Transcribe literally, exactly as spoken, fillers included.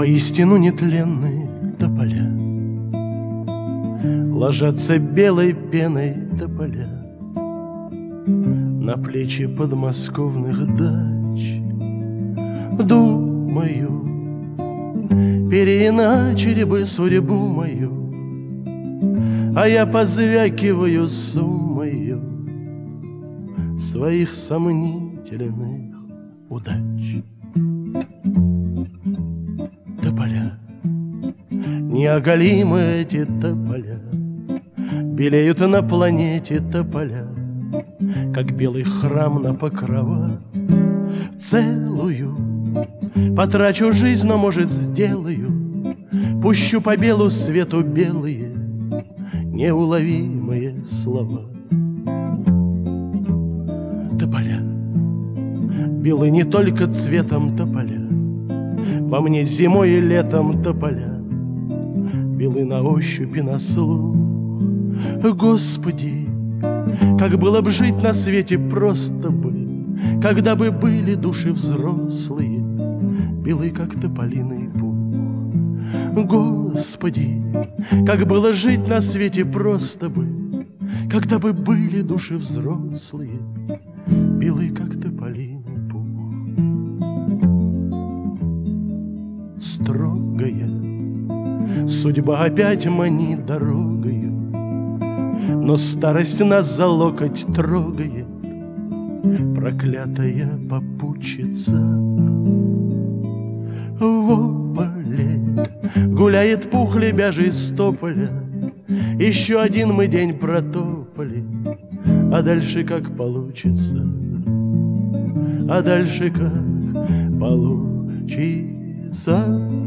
Воистину нетленные тополя ложатся белой пеной тополя на плечи подмосковных дач. Думаю, переиначили бы судьбу мою, а я позвякиваю суммою своих сомнительных удач. Тополя, неоголимые эти тополя, белеют на планете тополя, как белый храм на покровах. Целую потрачу жизнь, но, может, сделаю, пущу по белу свету белые неуловимые слова. Тополя, белы не только цветом тополя, во мне зимой и летом тополя, белы на ощупь и на слух. Господи, как было б жить на свете просто бы, когда бы были души взрослые, белы, как тополиный пух. Господи, как было жить на свете просто бы, когда бы были души взрослые, белы, как тополиный пух. Строгая судьба опять манит дорогою, но старость нас за локоть трогает, проклятая попутчица. В поле гуляет пух лебяжий с тополя, еще один мы день протопали, а дальше как получится, а дальше как получится.